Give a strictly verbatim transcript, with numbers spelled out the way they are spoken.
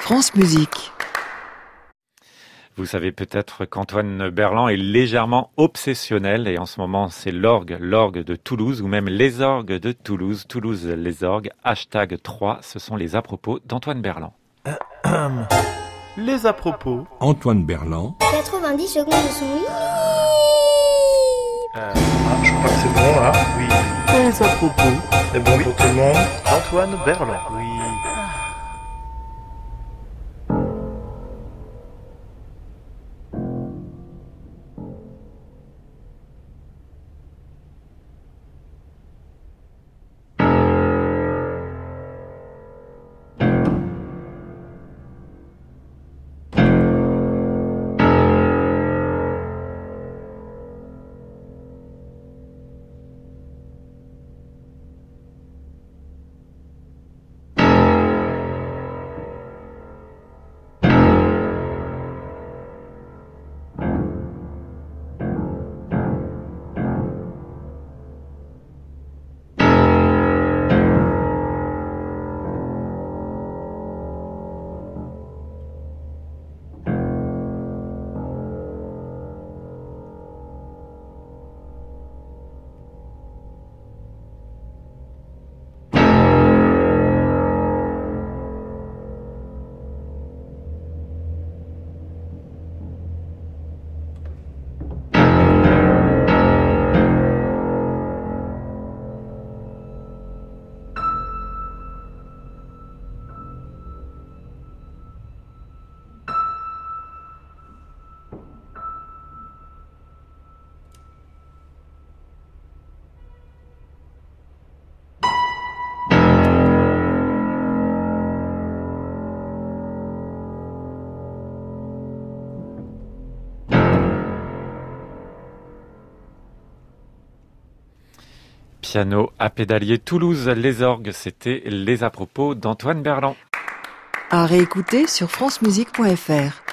France Musique. Vous savez peut-être qu'Antoine Berland est légèrement obsessionnel et en ce moment c'est l'orgue, l'orgue de Toulouse ou même les orgues de Toulouse, Toulouse les orgues, hashtag trois, ce sont les à-propos d'Antoine Berland. Les à-propos. Antoine Berland. quatre-vingt-dix secondes de son lit. Euh, ah, je crois que c'est bon là. Oui. Les à-propos. C'est bon oui. Pour tout le monde. Antoine Berland. Oui. Piano à pédalier Toulouse, les orgues, c'était les à-propos d'Antoine Berland. À réécouter sur francemusique point f r.